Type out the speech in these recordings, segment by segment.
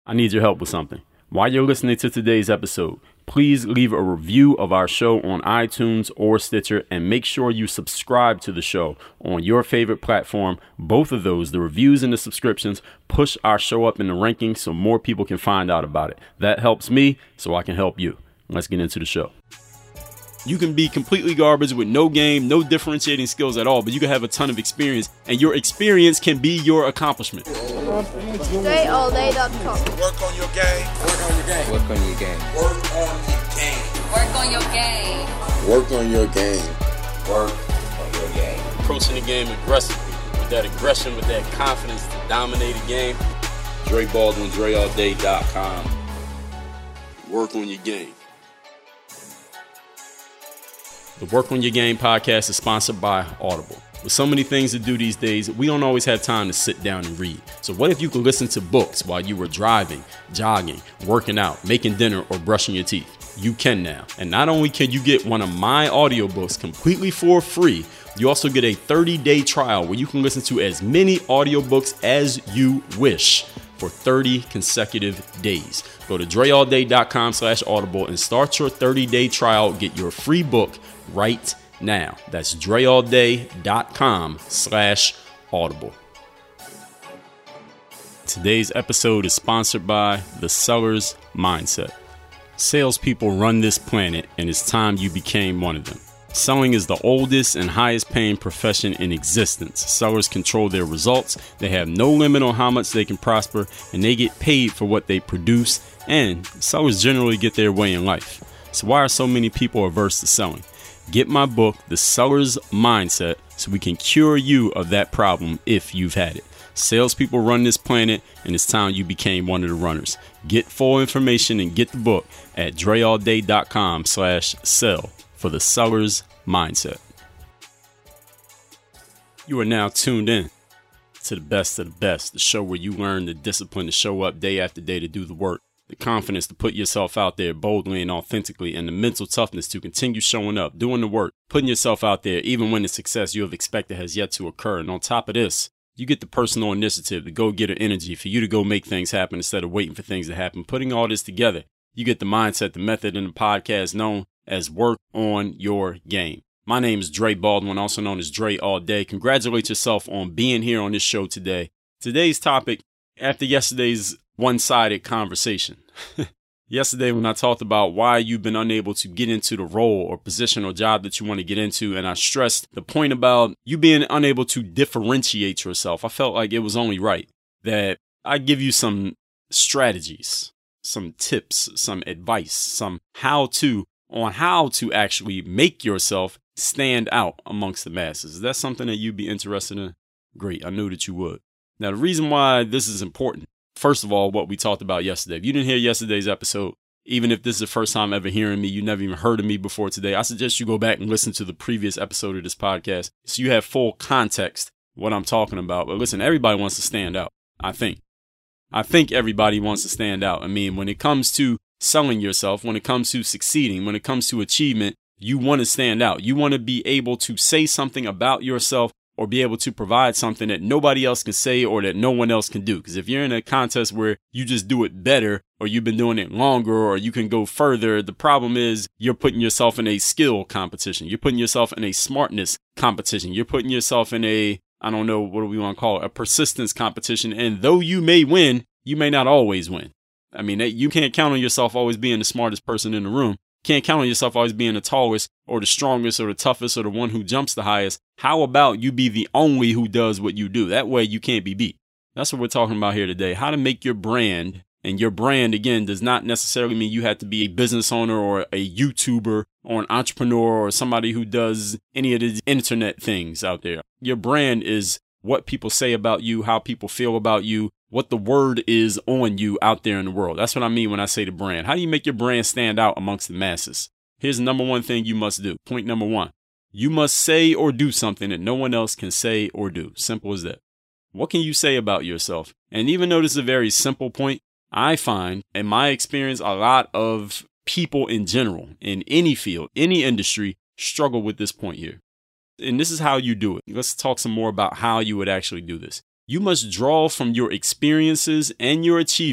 I need your help with something. While you're listening to today's episode, please leave a review of our show on iTunes or Stitcher, and make sure you subscribe to the show on your favorite platform. Both of those, the reviews and the subscriptions, push our show up in the rankings so more people can find out about it. That helps me, so I can help you. Let's get into the show. You can be completely garbage with no game, no differentiating skills at all, but you can have a ton of experience, and your experience can be your accomplishment. DreAllDay.com. Work on your game. Work on your game. Work on your game. Work on your game. Work on your game. Work on your game. Work on your game. Approaching the game aggressively, with that aggression, with that confidence to dominate a game. Dre Baldwin, DreAllDay.com. Work on your game. The Work on Your Game podcast is sponsored by Audible. With so many things to do these days, we don't always have time to sit down and read. So what if you could listen to books while you were driving, jogging, working out, making dinner, or brushing your teeth? You can now. And not only can you get one of my audiobooks completely for free, you also get a 30-day trial where you can listen to as many audiobooks as you wish for 30 consecutive days. Go to DreAllDay.com/audible and start your 30-day trial. Get your free book right now. That's DreAllDay.com/audible. Today's episode is sponsored by The Seller's Mindset. Salespeople run this planet, and it's time you became one of them. Selling is the oldest and highest paying profession in existence. Sellers control their results, they have no limit on how much they can prosper, and they get paid for what they produce, and sellers generally get their way in life. So why are so many people averse to selling? Get my book, The Seller's Mindset, so we can cure you of that problem if you've had it. Salespeople run this planet, and it's time you became one of the runners. Get full information and get the book at DreAllDay.com/sell for The Seller's Mindset. You are now tuned in to the best of the best, the show where you learn the discipline to show up day after day to do the work, the confidence to put yourself out there boldly and authentically, and the mental toughness to continue showing up, doing the work, putting yourself out there even when the success you have expected has yet to occur. And on top of this, you get the personal initiative, the go-getter energy for you to go make things happen instead of waiting for things to happen. Putting all this together, you get the mindset, the method, and the podcast known as Work on Your Game. My name is Dre Baldwin, also known as Dre All Day. Congratulate yourself on being here on this show today. Today's topic, after yesterday's one-sided conversation. Yesterday when I talked about why you've been unable to get into the role or position or job that you want to get into, and I stressed the point about you being unable to differentiate yourself, I felt like it was only right that I give you some strategies, some tips, some advice, some how-to on how to actually make yourself stand out amongst the masses. Is that something that you'd be interested in? Great. I knew that you would. Now, the reason why this is important, first of all, what we talked about yesterday. If you didn't hear yesterday's episode, even if this is the first time ever hearing me, you never even heard of me before today, I suggest you go back and listen to the previous episode of this podcast so you have full context what I'm talking about. But listen, everybody wants to stand out, I think. I think everybody wants to stand out. I mean, when it comes to selling yourself, when it comes to succeeding, when it comes to achievement, you want to stand out. You want to be able to say something about yourself or be able to provide something that nobody else can say or that no one else can do. Because if you're in a contest where you just do it better or you've been doing it longer or you can go further, the problem is you're putting yourself in a skill competition. You're putting yourself in a smartness competition. You're putting yourself in a, I don't know, what do we want to call it, a persistence competition. And though you may win, you may not always win. I mean, you can't count on yourself always being the smartest person in the room. Can't count on yourself always being the tallest or the strongest or the toughest or the one who jumps the highest. How about you be the only who does what you do? That way you can't be beat. That's what we're talking about here today. How to make your brand. And your brand, again, does not necessarily mean you have to be a business owner or a YouTuber or an entrepreneur or somebody who does any of the internet things out there. Your brand is what people say about you, how people feel about you, what the word is on you out there in the world. That's what I mean when I say the brand. How do you make your brand stand out amongst the masses? Here's the number one thing you must do. Point number one. You must say or do something that no one else can say or do. Simple as that. What can you say about yourself? And even though this is a very simple point, I find in my experience, a lot of people in general, in any field, any industry, struggle with this point here. And this is how you do it. Let's talk some more about how you would actually do this. You must draw from your experiences and your achievements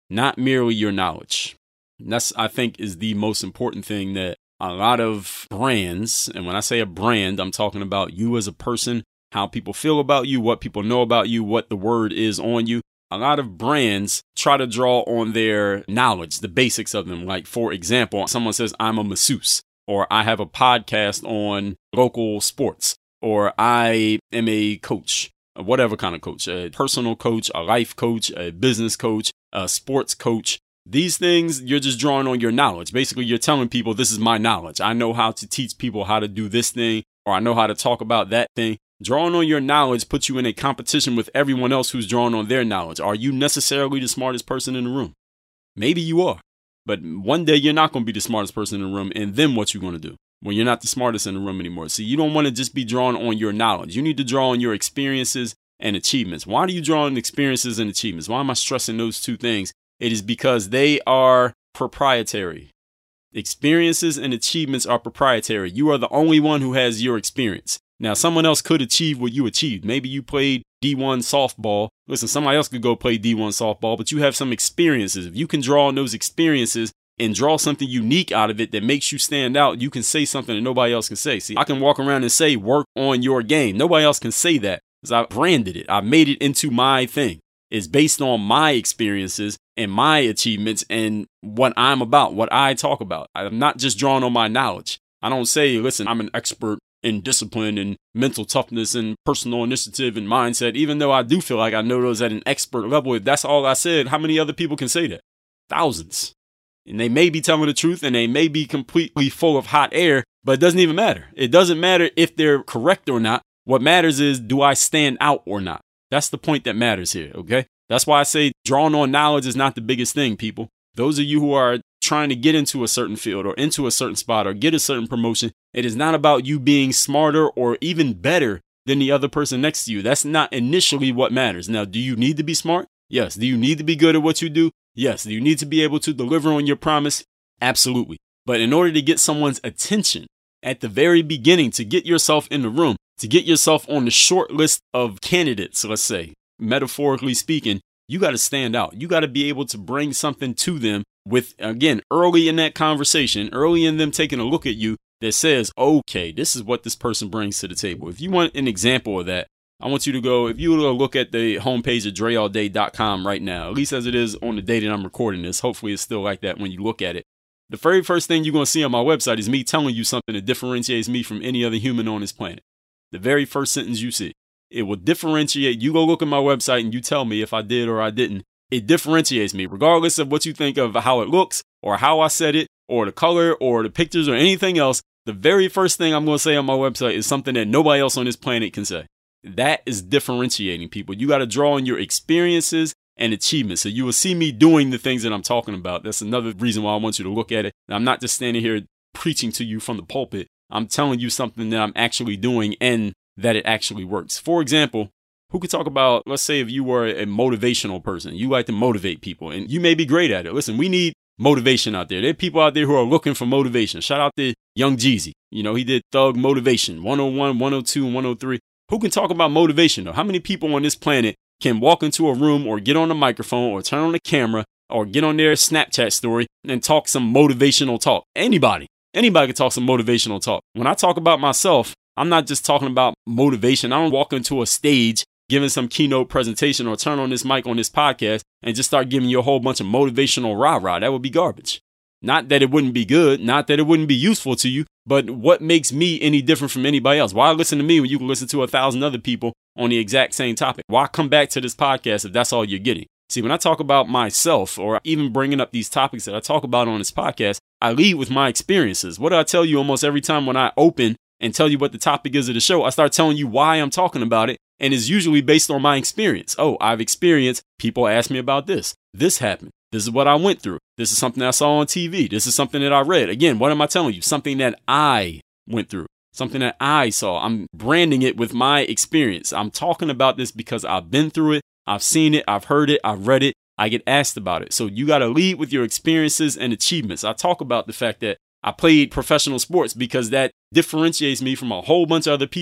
not merely your knowledge. And that's, I think, is the most important thing that a lot of brands, and when I say a brand, I'm talking about you as a person, how people feel about you, what people know about you, what the word is on you. A lot of brands try to draw on their knowledge, the basics of them. Like, for example, someone says, I'm a masseuse, or I have a podcast on local sports, or I am a coach, whatever kind of coach, a personal coach, a life coach, a business coach, a sports coach. These things, you're just drawing on your knowledge. Basically, you're telling people, this is my knowledge. I know how to teach people how to do this thing, or I know how to talk about that thing. Drawing on your knowledge puts you in a competition with everyone else who's drawing on their knowledge. Are you necessarily the smartest person in the room? Maybe you are. But one day you're not going to be the smartest person in the room. And then what you going to do when you're not the smartest in the room anymore? See, you don't want to just be drawing on your knowledge. You need to draw on your experiences and achievements. Why do you draw on experiences and achievements? Why am I stressing those two things? It is because they are proprietary. Experiences and achievements are proprietary. You are the only one who has your experience. Now, someone else could achieve what you achieved. Maybe you played D1 softball. Listen, somebody else could go play D1 softball, but you have some experiences. If you can draw on those experiences and draw something unique out of it that makes you stand out, you can say something that nobody else can say. See, I can walk around and say, work on your game. Nobody else can say that because I branded it. I made it into my thing. It's based on my experiences and my achievements and what I'm about, what I talk about. I'm not just drawing on my knowledge. I don't say, listen, I'm an expert in discipline and mental toughness and personal initiative and mindset, even though I do feel like I know those at an expert level. If that's all I said, how many other people can say that? Thousands. And they may be telling the truth and they may be completely full of hot air, but it doesn't even matter. It doesn't matter if they're correct or not. What matters is, do I stand out or not? That's the point that matters here, okay? That's why I say drawing on knowledge is not the biggest thing, people. Those of you who are trying to get into a certain field or into a certain spot or get a certain promotion, it is not about you being smarter or even better than the other person next to you. That's not initially what matters. Now, do you need to be smart? Yes. Do you need to be good at what you do? Yes. Do you need to be able to deliver on your promise? Absolutely. But in order to get someone's attention at the very beginning, to get yourself in the room, to get yourself on the short list of candidates, let's say, metaphorically speaking, you got to stand out. You got to be able to bring something to them with, again, early in that conversation, early in them taking a look at you that says, okay, this is what this person brings to the table. If you want an example of that, I want you to go, if you were to look at the homepage of dreallday.com right now, at least as it is on the day that I'm recording this, hopefully it's still like that when you look at it. The very first thing you're going to see on my website is me telling you something that differentiates me from any other human on this planet. The very first sentence you see. It will differentiate. You go look at my website and you tell me if I did or I didn't. It differentiates me, regardless of what you think of how it looks or how I said it or the color or the pictures or anything else. The very first thing I'm going to say on my website is something that nobody else on this planet can say. That is differentiating, people. You got to draw on your experiences and achievements. So you will see me doing the things that I'm talking about. That's another reason why I want you to look at it. And I'm not just standing here preaching to you from the pulpit. I'm telling you something that I'm actually doing and that it actually works. For example, who could talk about, let's say if you were a motivational person, you like to motivate people and you may be great at it. Listen, we need motivation out there. There are people out there who are looking for motivation. Shout out to Young Jeezy. You know, he did Thug Motivation 101, 102, and 103. Who can talk about motivation though? How many people on this planet can walk into a room or get on a microphone or turn on the camera or get on their Snapchat story and talk some motivational talk? Anybody can talk some motivational talk. When I talk about myself, I'm not just talking about motivation. I don't walk into a stage giving some keynote presentation or turn on this mic on this podcast and just start giving you a whole bunch of motivational rah-rah. That would be garbage. Not that it wouldn't be good, not that it wouldn't be useful to you, but what makes me any different from anybody else? Why listen to me when you can listen to 1,000 other people on the exact same topic? Why come back to this podcast if that's all you're getting? See, when I talk about myself or even bringing up these topics that I talk about on this podcast, I lead with my experiences. What do I tell you almost every time when I open and tell you what the topic is of the show? I start telling you why I'm talking about it, and it's usually based on my experience. Oh, I've experienced, people ask me about this. This happened. This is what I went through. This is something I saw on TV. This is something that I read. Again, what am I telling you? Something that I went through. Something that I saw. I'm branding it with my experience. I'm talking about this because I've been through it. I've seen it. I've heard it. I've read it. I get asked about it. So you got to lead with your experiences and achievements. I talk about the fact that I played professional sports because that differentiates me from a whole bunch of other people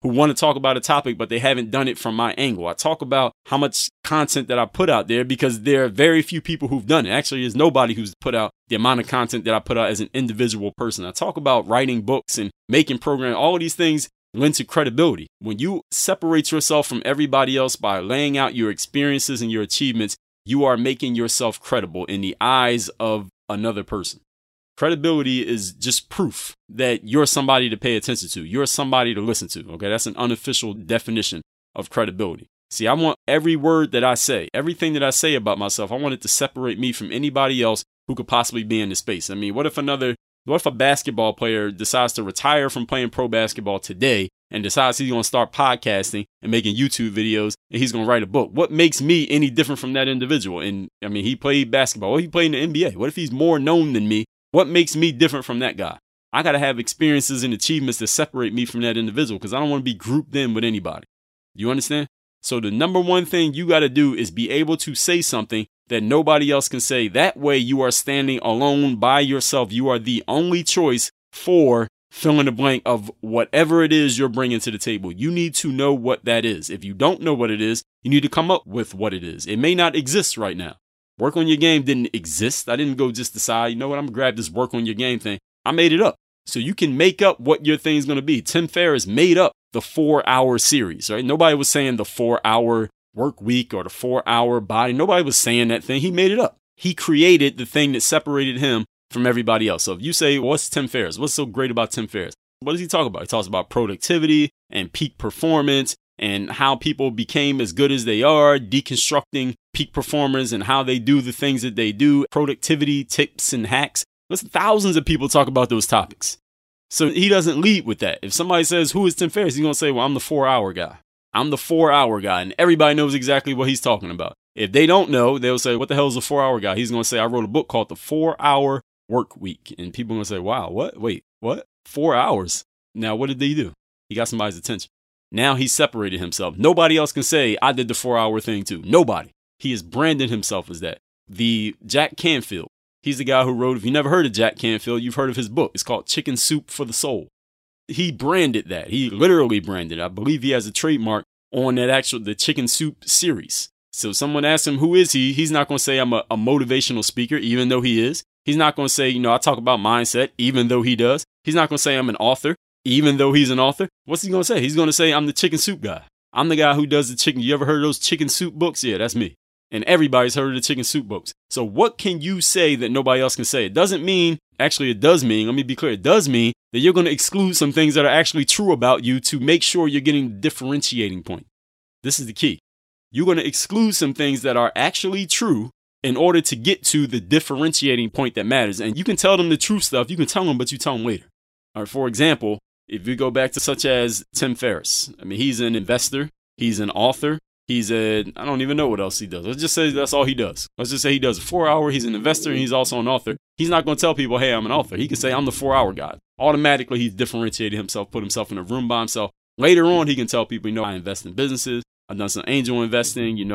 who want to talk about a topic, but they haven't done it from my angle. I talk about how much content that I put out there because there are very few people who've done it. Actually, there's nobody who's put out the amount of content that I put out as an individual person. I talk about writing books and making programs. All of these things lend to credibility. When you separate yourself from everybody else by laying out your experiences and your achievements, you are making yourself credible in the eyes of another person. Credibility is just proof that you're somebody to pay attention to. You're somebody to listen to. Okay, that's an unofficial definition of credibility. See, I want every word that I say, everything that I say about myself, I want it to separate me from anybody else who could possibly be in the space. I mean, what if a basketball player decides to retire from playing pro basketball today and decides he's going to start podcasting and making YouTube videos and he's going to write a book? What makes me any different from that individual? And I mean, he played basketball. Well, he played in the NBA. What if he's more known than me? What makes me different from that guy? I got to have experiences and achievements that separate me from that individual because I don't want to be grouped in with anybody. You understand? So the number one thing you got to do is be able to say something that nobody else can say. That way you are standing alone by yourself. You are the only choice for fill in the blank of whatever it is you're bringing to the table. You need to know what that is. If you don't know what it is, you need to come up with what it is. It may not exist right now. Work on your game didn't exist. I didn't go just decide, you know what, I'm going to grab this work on your game thing. I made it up. So you can make up what your thing's going to be. Tim Ferriss made up the 4-hour series, right? Nobody was saying the 4-hour work week or the 4-hour body. Nobody was saying that thing. He made it up. He created the thing that separated him from everybody else. So if you say, well, what's Tim Ferriss? What's so great about Tim Ferriss? What does he talk about? He talks about productivity and peak performance and how people became as good as they are, deconstructing peak performers and how they do the things that they do, productivity tips and hacks. Listen, thousands of people talk about those topics. So he doesn't lead with that. If somebody says, who is Tim Ferriss? He's going to say, well, I'm the 4-hour guy. I'm the 4-hour guy. And everybody knows exactly what he's talking about. If they don't know, they'll say, what the hell is a 4-hour guy? He's going to say, I wrote a book called The 4-Hour Work Week. And people are going to say, wow, what? Wait, what? 4 hours? Now, what did they do? He got somebody's attention. Now he separated himself. Nobody else can say, I did the 4-hour thing too. Nobody. He has branded himself as that. The Jack Canfield, he's the guy who wrote, if you never heard of Jack Canfield, you've heard of his book. It's called Chicken Soup for the Soul. He branded that. He literally branded it. I believe he has a trademark on the Chicken Soup series. So someone asks him, who is he? He's not going to say I'm a motivational speaker, even though he is. He's not going to say, I talk about mindset, even though he does. He's not going to say I'm an author, even though he's an author. What's he going to say? He's going to say I'm the chicken soup guy. I'm the guy who does the chicken. You ever heard of those chicken soup books? Yeah, that's me. And everybody's heard of the chicken soup books. So what can you say that nobody else can say? It doesn't mean, actually it does mean, let me be clear, it does mean that you're going to exclude some things that are actually true about you to make sure you're getting the differentiating point. This is the key. You're going to exclude some things that are actually true in order to get to the differentiating point that matters. And you can tell them the true stuff. You can tell them, but you tell them later. All right, for example, if you go back to such as Tim Ferriss, I mean, he's an investor. He's an author. I don't even know what else he does. Let's just say that's all he does. Let's just say he does a 4-hour. He's an investor and he's also an author. He's not going to tell people, hey, I'm an author. He can say, I'm the 4-hour guy. Automatically, he's differentiated himself, put himself in a room by himself. Later on, he can tell people, I invest in businesses. I've done some angel investing.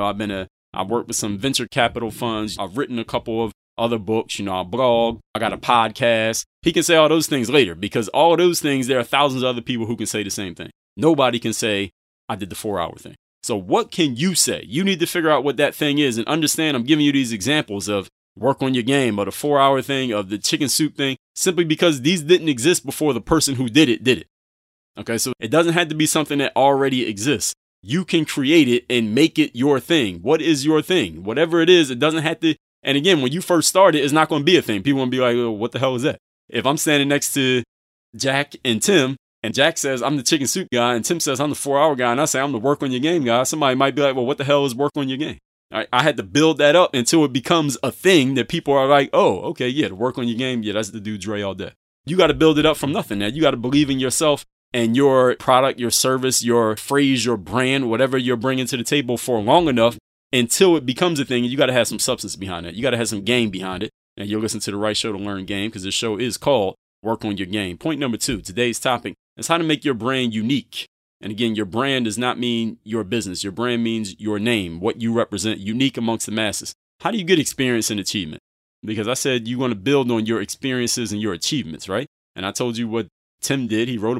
I worked with some venture capital funds. I've written a couple of other books. I blog. I got a podcast. He can say all those things later because all of those things, there are thousands of other people who can say the same thing. Nobody can say, I did the 4-hour thing. So what can you say? You need to figure out what that thing is and understand I'm giving you these examples of work on your game or the 4-hour thing of the chicken soup thing simply because these didn't exist before the person who did it. Okay, so it doesn't have to be something that already exists. You can create it and make it your thing. What is your thing? Whatever it is, it doesn't have to. And again, when you first start it, it's not going to be a thing. People will be like, oh, what the hell is that? If I'm standing next to Jack and Tim, and Jack says, I'm the chicken soup guy, and Tim says, I'm the 4-hour guy, and I say, I'm the work on your game guy, somebody might be like, well, what the hell is work on your game? All right, I had to build that up until it becomes a thing that people are like, oh, okay, yeah, the work on your game, yeah, that's the dude Dre all day. You got to build it up from nothing. Now, you got to believe in yourself and your product, your service, your phrase, your brand, whatever you're bringing to the table for long enough until it becomes a thing. And you got to have some substance behind it. You got to have some game behind it. And you'll listen to the right show to learn game because this show is called Work on Your Game. Point number 2, today's topic is how to make your brand unique. And again, your brand does not mean your business. Your brand means your name, what you represent, unique amongst the masses. How do you get experience and achievement? Because I said you want to build on your experiences and your achievements, right? And I told you what Tim did. He wrote a book.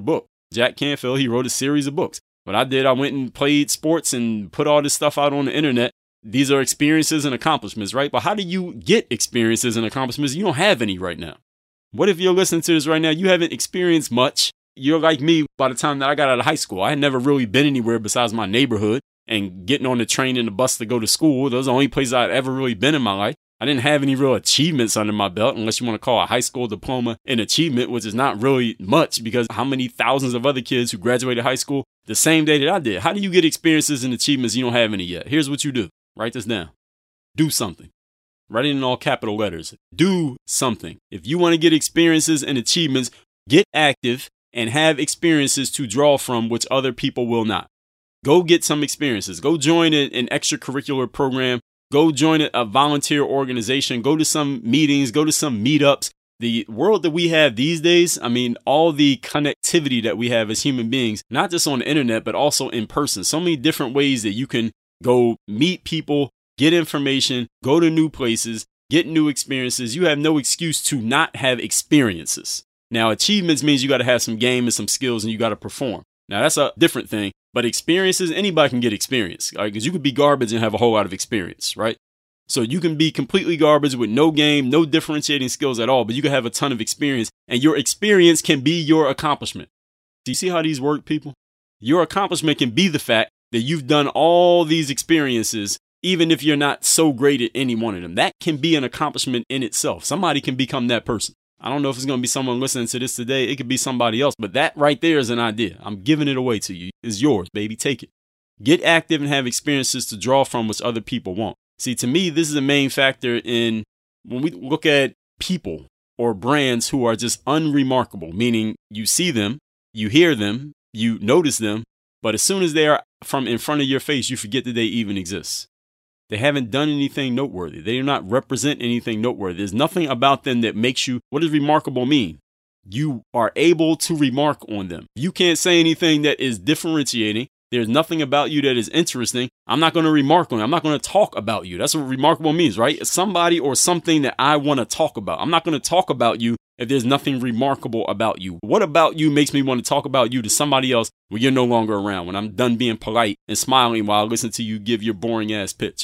Jack Canfield, he wrote a series of books. What I did, I went and played sports and put all this stuff out on the internet. These are experiences and accomplishments, right? But how do you get experiences and accomplishments? You don't have any right now. What if you're listening to this right now? You haven't experienced much. You're like me by the time that I got out of high school. I had never really been anywhere besides my neighborhood and getting on the train and the bus to go to school. Those are the only places I'd ever really been in my life. I didn't have any real achievements under my belt, unless you want to call a high school diploma an achievement, which is not really much because how many thousands of other kids who graduated high school the same day that I did? How do you get experiences and achievements you don't have any yet? Here's what you do. Write this down. Do something. Write it in all capital letters. Do something. If you want to get experiences and achievements, get active and have experiences to draw from which other people will not. Go get some experiences. Go join an extracurricular program. Go join a volunteer organization. Go to some meetings. Go to some meetups. The world that we have these days, I mean, all the connectivity that we have as human beings, not just on the internet, but also in person. So many different ways that you can go meet people, get information, go to new places, get new experiences. You have no excuse to not have experiences. Now, achievements means you got to have some game and some skills and you got to perform. Now, that's a different thing. But experiences, anybody can get experience, right? Because you could be garbage and have a whole lot of experience, right? So you can be completely garbage with no game, no differentiating skills at all, but you can have a ton of experience and your experience can be your accomplishment. Do you see how these work, people? Your accomplishment can be the fact that you've done all these experiences, even if you're not so great at any one of them. That can be an accomplishment in itself. Somebody can become that person. I don't know if it's going to be someone listening to this today. It could be somebody else, but that right there is an idea. I'm giving it away to you. It's yours, baby. Take it. Get active and have experiences to draw from which other people won't. See, to me, this is a main factor in when we look at people or brands who are just unremarkable, meaning you see them, you hear them, you notice them, but as soon as they are from in front of your face, you forget that they even exist. They haven't done anything noteworthy. They do not represent anything noteworthy. There's nothing about them that makes you, what does remarkable mean? You are able to remark on them. You can't say anything that is differentiating. There's nothing about you that is interesting. I'm not going to remark on it. I'm not going to talk about you. That's what remarkable means, right? It's somebody or something that I want to talk about. I'm not going to talk about you if there's nothing remarkable about you. What about you makes me want to talk about you to somebody else when you're no longer around, when I'm done being polite and smiling while I listen to you give your boring ass pitch?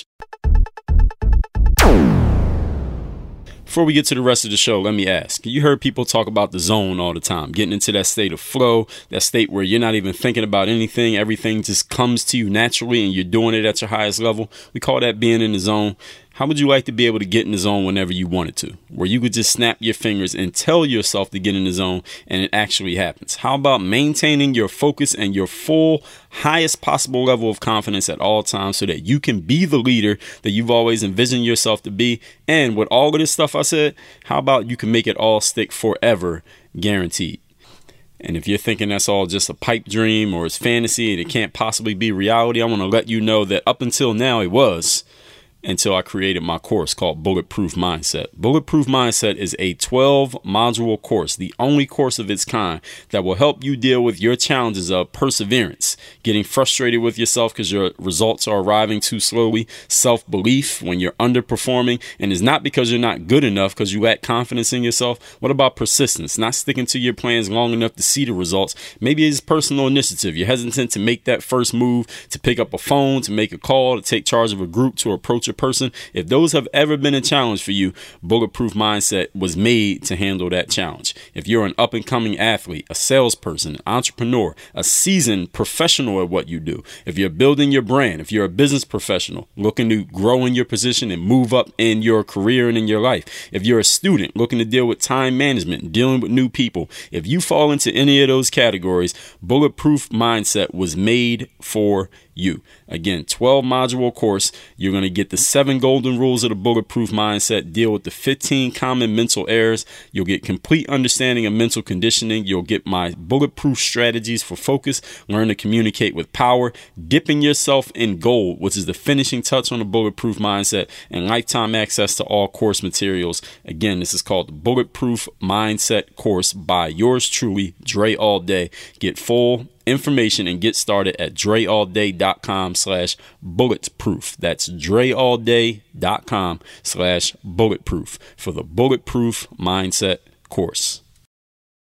Before we get to the rest of the show, let me ask, you heard people talk about the zone all the time, getting into that state of flow, that state where you're not even thinking about anything. Everything just comes to you naturally and you're doing it at your highest level. We call that being in the zone. How would you like to be able to get in the zone whenever you wanted to, where you could just snap your fingers and tell yourself to get in the zone and it actually happens? How about maintaining your focus and your full highest possible level of confidence at all times so that you can be the leader that you've always envisioned yourself to be? And with all of this stuff I said, how about you can make it all stick forever, guaranteed? And if you're thinking that's all just a pipe dream or it's fantasy and it can't possibly be reality, I want to let you know that up until now it was. Until I created my course called Bulletproof Mindset. Bulletproof Mindset is a 12-module course, the only course of its kind that will help you deal with your challenges of perseverance, getting frustrated with yourself because your results are arriving too slowly, self-belief when you're underperforming, and it's not because you're not good enough because you lack confidence in yourself. What about persistence? Not sticking to your plans long enough to see the results. Maybe it's personal initiative. You're hesitant to make that first move, to pick up a phone, to make a call, to take charge of a group, to approach a person. If those have ever been a challenge for you, Bulletproof Mindset was made to handle that challenge. If you're an up-and-coming athlete, a salesperson, entrepreneur, a seasoned professional at what you do, if you're building your brand, if you're a business professional looking to grow in your position and move up in your career and in your life, if you're a student looking to deal with time management, dealing with new people, if you fall into any of those categories, Bulletproof Mindset was made for you. Again, 12-module course. You're going to get the 7 golden rules of the Bulletproof Mindset, deal with the 15 common mental errors. You'll get complete understanding of mental conditioning. You'll get my bulletproof strategies for focus, learn to communicate with power, dipping yourself in gold, which is the finishing touch on the Bulletproof Mindset, and lifetime access to all course materials. Again, this is called the Bulletproof Mindset course by yours truly, Dre All Day. Get full information and get started at dreallday.com/bulletproof. That's dreallday.com/bulletproof for the Bulletproof Mindset course.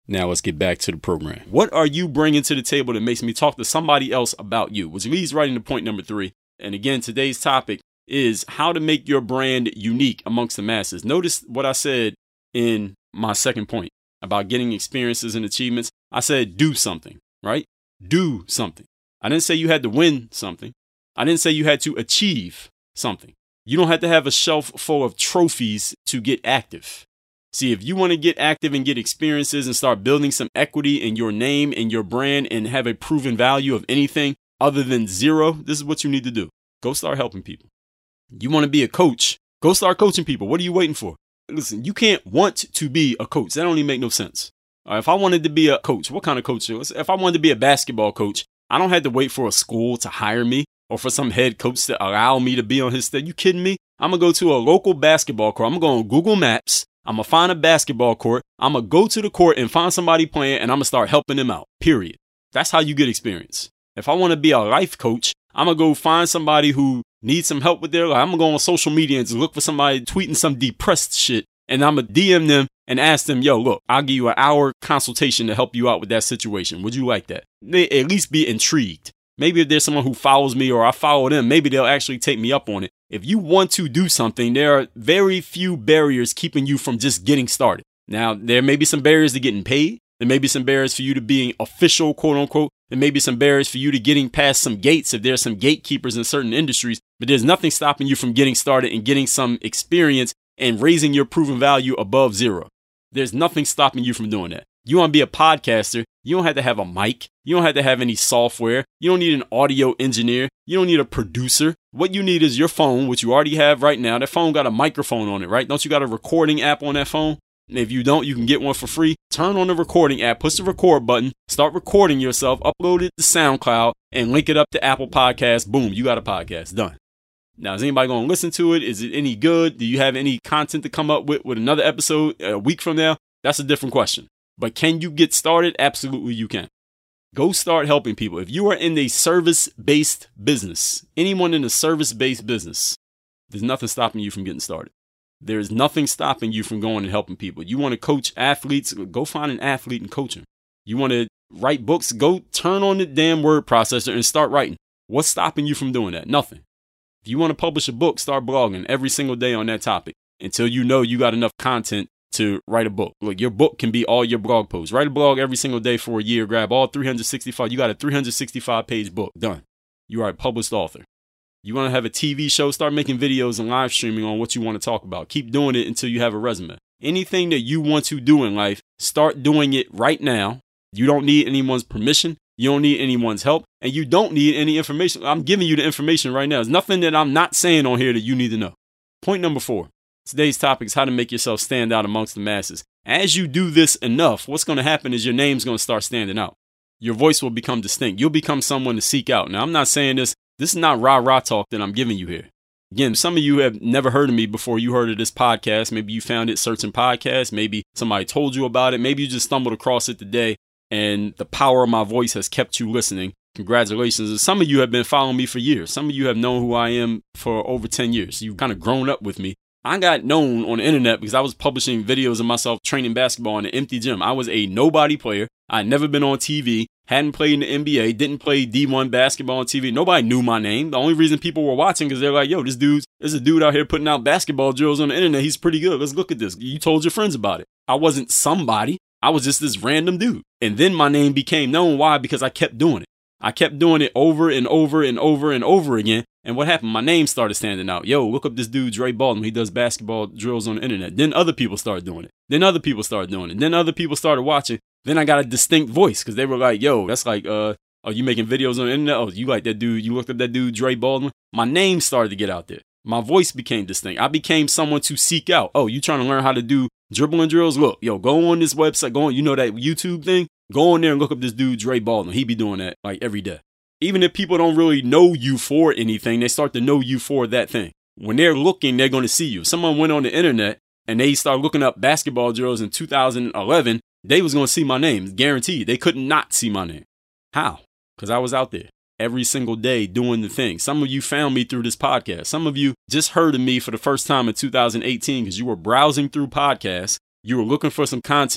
Now let's get back to the program. What are you bringing to the table that makes me talk to somebody else about you? Which leads right into point number 3. And again, today's topic is how to make your brand unique amongst the masses. Notice what I said in my second point about getting experiences and achievements. I said do something, right? Do something. I didn't say you had to win something. I didn't say you had to achieve something. You don't have to have a shelf full of trophies to get active. See, if you want to get active and get experiences and start building some equity in your name and your brand and have a proven value of anything other than zero, this is what you need to do. Go start helping people. You want to be a coach? Go start coaching people. What are you waiting for? Listen, you can't want to be a coach. That don't even make no sense. If I wanted to be a coach, what kind of coach? If I wanted to be a basketball coach, I don't have to wait for a school to hire me or for some head coach to allow me to be on his stage. You kidding me? I'm going to go to a local basketball court. I'm going to go on Google Maps. I'm going to find a basketball court. I'm going to go to the court and find somebody playing, and I'm going to start helping them out, period. That's how you get experience. If I want to be a life coach, I'm going to go find somebody who needs some help with their life. I'm going to go on social media and just look for somebody tweeting some depressed shit, and I'm going to DM them and ask them, yo, look, I'll give you an hour consultation to help you out with that situation. Would you like that? They at least be intrigued. Maybe if there's someone who follows me or I follow them, maybe they'll actually take me up on it. If you want to do something, there are very few barriers keeping you from just getting started. Now, there may be some barriers to getting paid. There may be some barriers for you to being official, quote unquote. There may be some barriers for you to getting past some gates if there's some gatekeepers in certain industries. But there's nothing stopping you from getting started and getting some experience and raising your proven value above zero. There's nothing stopping you from doing that. You want to be a podcaster, you don't have to have a mic. You don't have to have any software. You don't need an audio engineer. You don't need a producer. What you need is your phone, which you already have right now. That phone got a microphone on it, right? Don't you got a recording app on that phone? And if you don't, you can get one for free. Turn on the recording app, push the record button, start recording yourself, upload it to SoundCloud, and link it up to Apple Podcasts. Boom, you got a podcast. Done. Now, is anybody going to listen to it? Is it any good? Do you have any content to come up with another episode a week from now? That's a different question. But can you get started? Absolutely, you can. Go start helping people. If you are in a service-based business, anyone in a service-based business, there's nothing stopping you from getting started. There's nothing stopping you from going and helping people. You want to coach athletes? Go find an athlete and coach them. You want to write books? Go turn on the damn word processor and start writing. What's stopping you from doing that? Nothing. If you want to publish a book, start blogging every single day on that topic until you know you got enough content to write a book. Look, your book can be all your blog posts. Write a blog every single day for a year. Grab all 365. You got a 365-page book. Done. You are a published author. You want to have a TV show? Start making videos and live streaming on what you want to talk about. Keep doing it until you have a resume. Anything that you want to do in life, start doing it right now. You don't need anyone's permission. You don't need anyone's help. And you don't need any information. I'm giving you the information right now. There's nothing that I'm not saying on here that you need to know. Point number 4. Today's topic is how to make yourself stand out amongst the masses. As you do this enough, what's going to happen is your name's going to start standing out. Your voice will become distinct. You'll become someone to seek out. Now, I'm not saying this is not rah-rah talk that I'm giving you here. Again, some of you have never heard of me before you heard of this podcast. Maybe you found it searching podcasts. Maybe somebody told you about it. Maybe you just stumbled across it today and the power of my voice has kept you listening. Congratulations. And some of you have been following me for years. Some of you have known who I am for over 10 years. You've kind of grown up with me. I got known on the internet because I was publishing videos of myself training basketball in an empty gym. I was a nobody player. I'd never been on TV, hadn't played in the NBA, didn't play D1 basketball on TV. Nobody knew my name. The only reason people were watching is they're like, yo, there's a dude out here putting out basketball drills on the internet. He's pretty good. Let's look at this. You told your friends about it. I wasn't somebody. I was just this random dude. And then my name became known. Why? Because I kept doing it. I kept doing it over and over and over and over again. And what happened? My name started standing out. Yo, look up this dude, Dre Baldwin. He does basketball drills on the internet. Then other people started doing it. Then other people started doing it. Then other people started watching. Then I got a distinct voice because they were like, yo, that's like, are you making videos on the internet? Oh, you like that dude? You looked up that dude, Dre Baldwin? My name started to get out there. My voice became distinct. I became someone to seek out. Oh, you trying to learn how to do dribbling drills? Look, yo, go on this website. Go on, you know that YouTube thing? Go on there and look up this dude, Dre Baldwin. He be doing that like every day. Even if people don't really know you for anything, they start to know you for that thing. When they're looking, they're going to see you. If someone went on the internet and they start looking up basketball drills in 2011, they was going to see my name. Guaranteed. They could not see my name. How? Because I was out there every single day doing the thing. Some of you found me through this podcast. Some of you just heard of me for the first time in 2018 because you were browsing through podcasts. You were looking for some content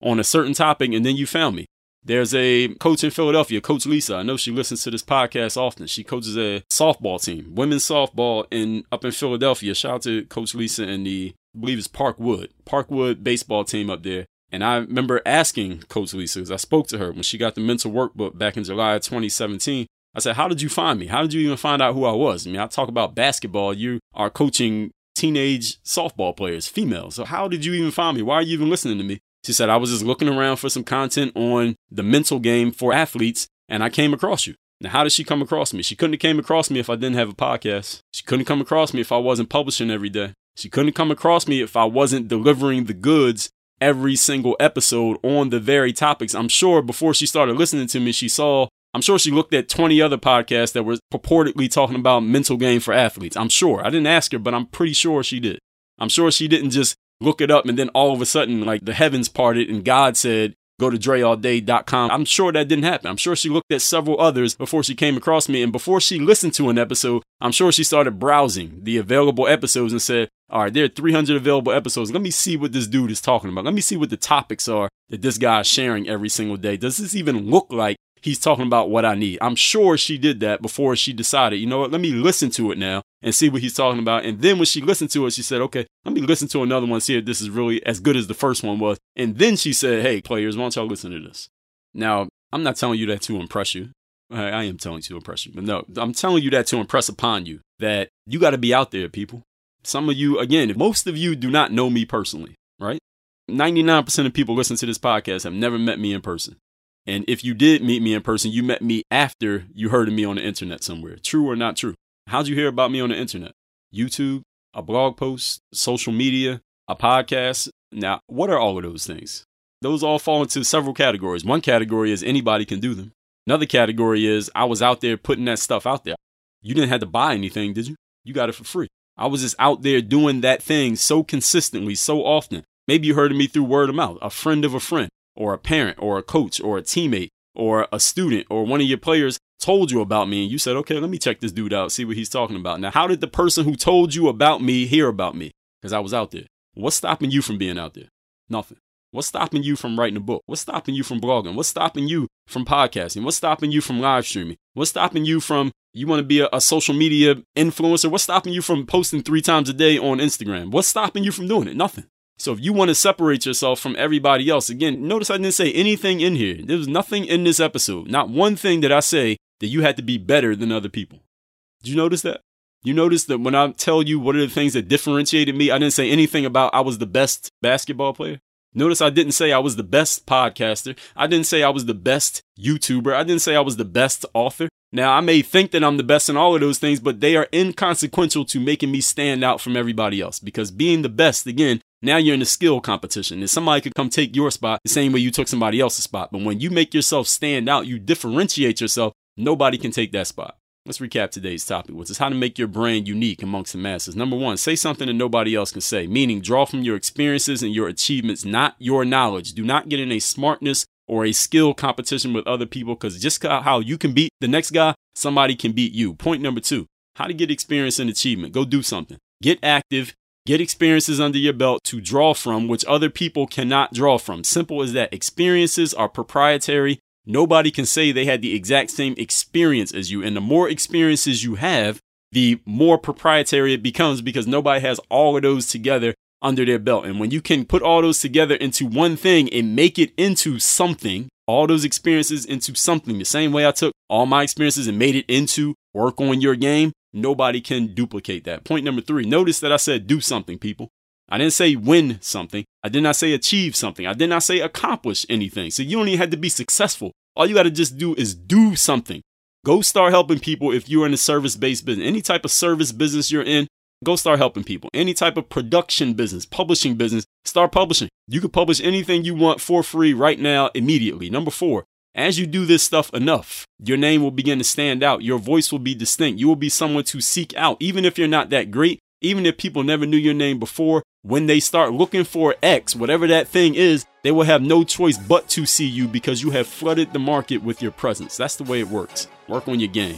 on a certain topic, and then you found me. There's a coach in Philadelphia, Coach Lisa. I know she listens to this podcast often. She coaches a softball team, women's softball up in Philadelphia. Shout out to Coach Lisa and I believe it's Parkwood baseball team up there. And I remember asking Coach Lisa, because I spoke to her when she got the mental workbook back in July of 2017. I said, how did you find me? How did you even find out who I was? I mean, I talk about basketball. You are coaching teenage softball players, females. So how did you even find me? Why are you even listening to me? She said, I was just looking around for some content on the mental game for athletes, and I came across you. Now, how did she come across me? She couldn't have came across me if I didn't have a podcast. She couldn't come across me if I wasn't publishing every day. She couldn't come across me if I wasn't delivering the goods every single episode on the very topics. I'm sure before she started listening to me, I'm sure she looked at 20 other podcasts that were purportedly talking about mental game for athletes. I'm sure. I didn't ask her, but I'm pretty sure she did. I'm sure she didn't just look it up and then all of a sudden, like the heavens parted and God said, go to DreAllDay.com. I'm sure that didn't happen. I'm sure she looked at several others before she came across me. And before she listened to an episode, I'm sure she started browsing the available episodes and said, all right, there are 300 available episodes. Let me see what this dude is talking about. Let me see what the topics are that this guy is sharing every single day. Does this even look like he's talking about what I need? I'm sure she did that before she decided, you know what, let me listen to it now and see what he's talking about. And then when she listened to it, she said, okay, let me listen to another one, see if this is really as good as the first one was. And then she said, hey, players, why don't y'all listen to this? Now, I'm not telling you that to impress you. I am telling you to impress you. But no, I'm telling you that to impress upon you that you got to be out there, people. Some of you, again, most of you do not know me personally, right? 99% of people listening to this podcast have never met me in person. And if you did meet me in person, you met me after you heard of me on the internet somewhere. True or not true? How'd you hear about me on the internet? YouTube, a blog post, social media, a podcast. Now, what are all of those things? Those all fall into several categories. One category is anybody can do them. Another category is I was out there putting that stuff out there. You didn't have to buy anything, did you? You got it for free. I was just out there doing that thing so consistently, so often. Maybe you heard of me through word of mouth, a friend of a friend, or a parent, or a coach, or a teammate, or a student, or one of your players told you about me, and you said, okay, let me check this dude out, see what he's talking about. Now, how did the person who told you about me hear about me? Because I was out there. What's stopping you from being out there? Nothing. What's stopping you from writing a book? What's stopping you from blogging? What's stopping you from podcasting? What's stopping you from live streaming? What's stopping you from, you want to be a social media influencer? What's stopping you from posting 3 times a day on Instagram? What's stopping you from doing it? Nothing. So if you want to separate yourself from everybody else, again, notice I didn't say anything in here. There was nothing in this episode. Not one thing that I say that you had to be better than other people. Did you notice that? You notice that when I tell you what are the things that differentiated me, I didn't say anything about I was the best basketball player. Notice I didn't say I was the best podcaster. I didn't say I was the best YouTuber. I didn't say I was the best author. Now, I may think that I'm the best in all of those things, but they are inconsequential to making me stand out from everybody else. Because being the best, again, now you're in a skill competition. And somebody could come take your spot the same way you took somebody else's spot. But when you make yourself stand out, you differentiate yourself, nobody can take that spot. Let's recap today's topic, which is how to make your brand unique amongst the masses. Number 1, say something that nobody else can say, meaning draw from your experiences and your achievements, not your knowledge. Do not get in a smartness or a skill competition with other people, because just how you can beat the next guy, somebody can beat you. Point number 2, how to get experience and achievement. Go do something. Get active. Get experiences under your belt to draw from, which other people cannot draw from. Simple as that. Experiences are proprietary. Nobody can say they had the exact same experience as you. And the more experiences you have, the more proprietary it becomes, because nobody has all of those together under their belt. And when you can put all those together into one thing and make it into something, all those experiences into something, the same way I took all my experiences and made it into work on your game, nobody can duplicate that. Point number 3, notice that I said do something, people. I didn't say win something. I did not say achieve something. I did not say accomplish anything. So you don't even have to be successful. All you got to just do is do something. Go start helping people if you're in a service-based business. Any type of service business you're in, go start helping people. Any type of production business, publishing business, start publishing. You can publish anything you want for free right now, immediately. Number 4, as you do this stuff enough, your name will begin to stand out. Your voice will be distinct. You will be someone to seek out, even if you're not that great. Even if people never knew your name before, when they start looking for X, whatever that thing is, they will have no choice but to see you, because you have flooded the market with your presence. That's the way it works. Work on your game.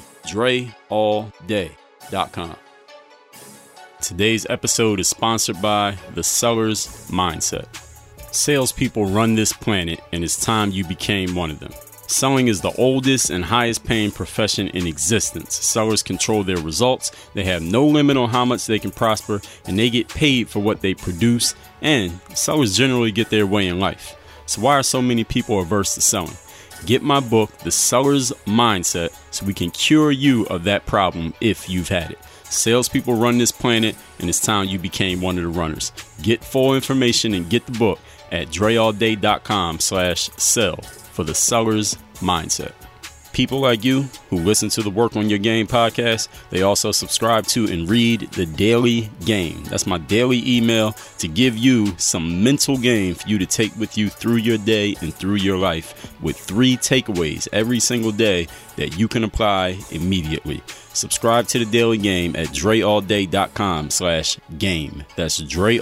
DreAllDay.com. Today's episode is sponsored by The Seller's Mindset. Salespeople run this planet, and it's time you became one of them. Selling is the oldest and highest paying profession in existence. Sellers control their results, they have no limit on how much they can prosper, and they get paid for what they produce, and sellers generally get their way in life. So why are so many people averse to selling? Get my book, The Seller's Mindset, so we can cure you of that problem if you've had it. Salespeople run this planet, and it's time you became one of the runners. Get full information and get the book at dreallday.com/sell for The Seller's Mindset. People like you who listen to the Work on Your Game podcast, they also subscribe to and read The Daily Game. That's my daily email to give you some mental game for you to take with you through your day and through your life, with 3 takeaways every single day that you can apply immediately. Subscribe to The Daily Game at dreallday.com/game. That's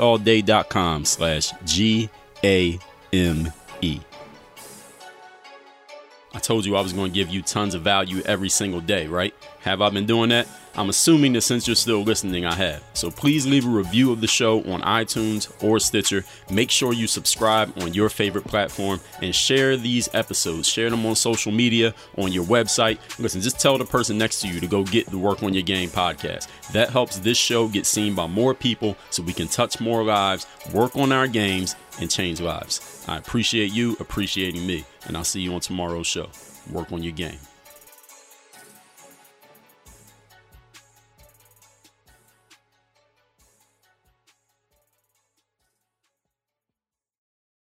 dreallday.com/GAME. I told you I was going to give you tons of value every single day, right? Have I been doing that? I'm assuming that since you're still listening, I have. So please leave a review of the show on iTunes or Stitcher. Make sure you subscribe on your favorite platform and share these episodes. Share them on social media, on your website. Listen, just tell the person next to you to go get the Work on Your Game podcast. That helps this show get seen by more people so we can touch more lives, work on our games, and change lives. I appreciate you appreciating me, and I'll see you on tomorrow's show. Work on your game.